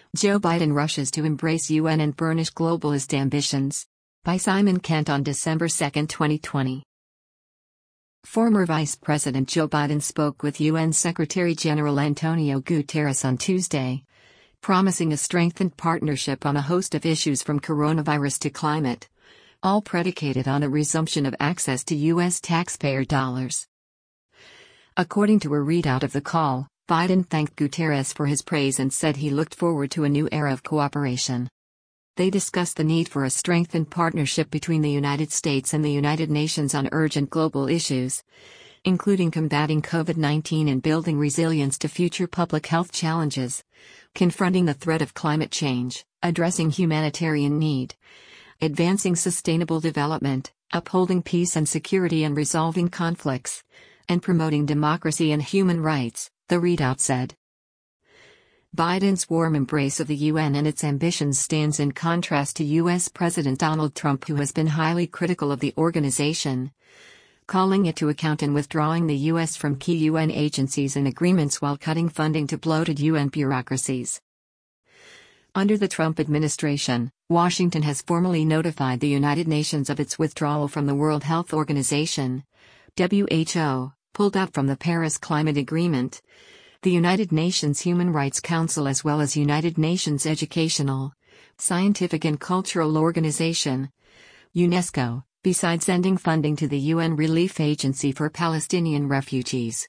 Joe Biden rushes to embrace UN and burnish globalist ambitions. By Simon Kent on December 2, 2020. Former Vice President Joe Biden spoke with UN Secretary-General Antonio Guterres on Tuesday, promising a strengthened partnership on a host of issues from coronavirus to climate, all predicated on a resumption of access to U.S. taxpayer dollars. According to a readout of the call, Biden thanked Guterres for his praise and said he looked forward to a new era of cooperation. They discussed the need for a strengthened partnership between the United States and the United Nations on urgent global issues, including combating COVID-19 and building resilience to future public health challenges, confronting the threat of climate change, addressing humanitarian need, advancing sustainable development, upholding peace and security and resolving conflicts, and promoting democracy and human rights, the readout said. Biden's warm embrace of the UN and its ambitions stands in contrast to U.S. President Donald Trump, who has been highly critical of the organization, calling it to account and withdrawing the U.S. from key UN agencies and agreements while cutting funding to bloated UN bureaucracies. Under the Trump administration, Washington has formally notified the United Nations of its withdrawal from the World Health Organization, WHO, pulled out from the Paris Climate Agreement, the United Nations Human Rights Council, as well as United Nations Educational, Scientific and Cultural Organization, UNESCO, besides sending funding to the UN Relief Agency for Palestinian refugees.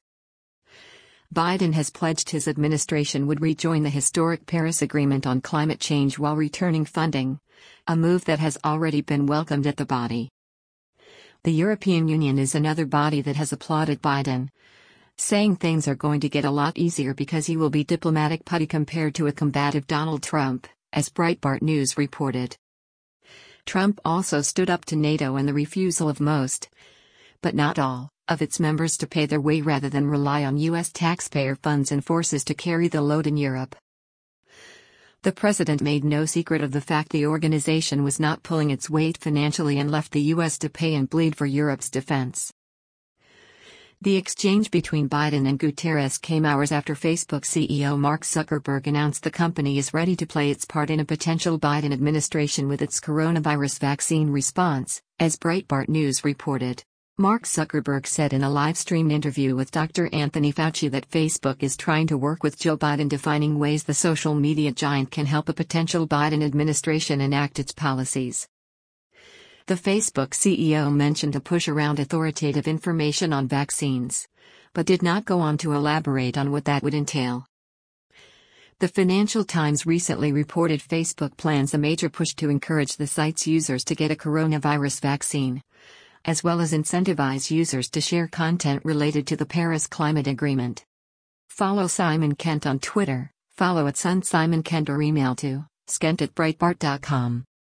Biden has pledged his administration would rejoin the historic Paris Agreement on climate change while returning funding, a move that has already been welcomed at the body. The European Union is another body that has applauded Biden, saying things are going to get a lot easier because he will be diplomatic putty compared to a combative Donald Trump, as Breitbart News reported. Trump also stood up to NATO and the refusal of most, but not all, of its members to pay their way rather than rely on U.S. taxpayer funds and forces to carry the load in Europe. The president made no secret of the fact the organization was not pulling its weight financially and left the U.S. to pay and bleed for Europe's defense. The exchange between Biden and Guterres came hours after Facebook CEO Mark Zuckerberg announced the company is ready to play its part in a potential Biden administration with its coronavirus vaccine response, as Breitbart News reported. Mark Zuckerberg said in a live-streamed interview with Dr. Anthony Fauci that Facebook is trying to work with Joe Biden defining ways the social media giant can help a potential Biden administration enact its policies. The Facebook CEO mentioned a push around authoritative information on vaccines, but did not go on to elaborate on what that would entail. The Financial Times recently reported Facebook plans a major push to encourage the site's users to get a coronavirus vaccine, as well as incentivize users to share content related to the Paris Climate Agreement. Follow Simon Kent on Twitter, follow @SunSimonKent or email to skent@breitbart.com.